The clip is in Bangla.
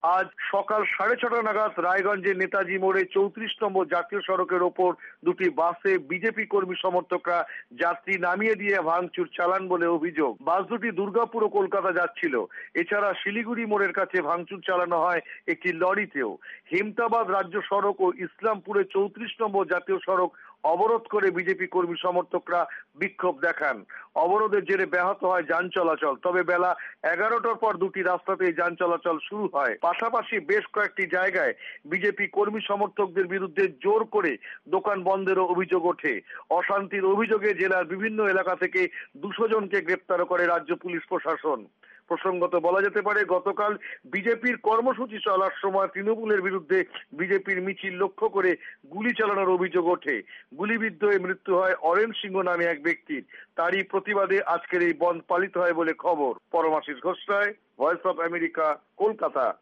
আজ সকাল 6:30 নাগাদ রায়গঞ্জের নেতাজি মোড়ে 34 নম্বর জাতীয় সড়কের ওপর দুটি বাসে বিজেপি কর্মী সমর্থকরা যাত্রী নামিয়ে দিয়ে ভাঙচুর চালান বলে অভিযোগ। বাস দুটি দুর্গাপুর ও কলকাতা যাচ্ছিল। এছাড়া শিলিগুড়ি মোড়ের কাছে ভাঙচুর চালানো হয় একটি লরিতেও। হেমতাবাদ রাজ্য সড়ক ও ইসলামপুরে 34 নম্বর জাতীয় সড়ক অবরোধ করে বিজেপি কর্মী সমর্থকরা বিক্ষোভ দেখান। অবরোধের জেরে ব্যাহত হয় যান চলাচল। তবে বেলা 11টার পর দুটি রাস্তাতেই যান চলাচল শুরু হয়। পাশাপাশি বেশ কয়েকটি জায়গায় বিজেপি কর্মী সমর্থকদের বিরুদ্ধে জোর করে দোকান বন্ধেরও অভিযোগ ওঠে। অশান্তির অভিযোগে জেলার বিভিন্ন এলাকা থেকে 200 জনকে গ্রেপ্তার করে রাজ্য পুলিশ প্রশাসন। প্রসঙ্গত বলা যেতে পারে, গতকাল বিজেপির কর্মসূচি চলার সময় তৃণমূলের বিরুদ্ধে বিজেপির মিছিল লক্ষ্য করে গুলি চালানোর অভিযোগ ওঠে। গুলিবিদ্ধ হয়ে মৃত্যু হয় অরেন সিংহ নামে এক ব্যক্তির। তারই প্রতিবাদে আজকের এই বন্ধ পালিত হয় বলে খবর। Paramashis Ghosh Roy, voice of America, Kolkata.